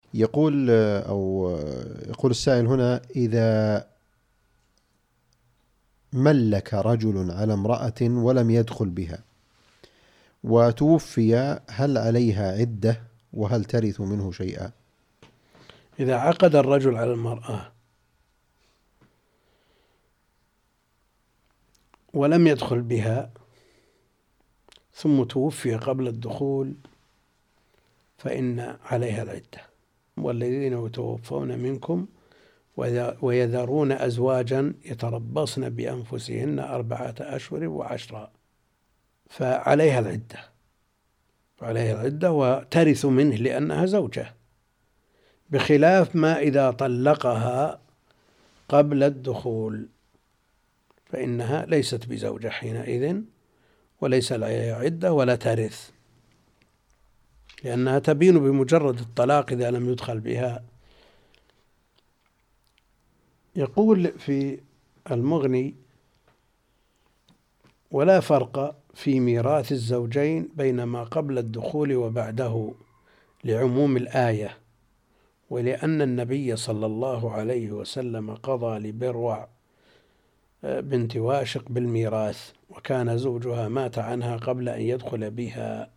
يقول يقول السائل هنا: إذا ملك رجل على امرأة ولم يدخل بها وتوفي، هل عليها عدة وهل ترث منه شيئا؟ إذا عقد الرجل على المرأة ولم يدخل بها ثم توفي قبل الدخول فإن عليها العدة. والذين يتوفون منكم ويذرون أزواجا يتربصن بأنفسهن 4 أشهر و10، فعليها العدة وترث منه لأنها زوجة، بخلاف ما إذا طلقها قبل الدخول فإنها ليست بزوجة حينئذ وليس عليها عدة ولا ترث، لأنها تبين بمجرد الطلاق إذا لم يدخل بها. يقول في المغني: ولا فرق في ميراث الزوجين بين ما قبل الدخول وبعده لعموم الآية، ولأن النبي صلى الله عليه وسلم قضى لبروع بنت واشق بالميراث، وكان زوجها مات عنها قبل أن يدخل بها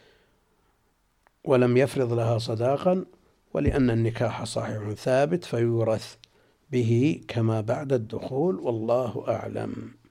ولم يفرض لها صداقا، ولأن النكاح صحيح ثابت فيورث به كما بعد الدخول، والله أعلم.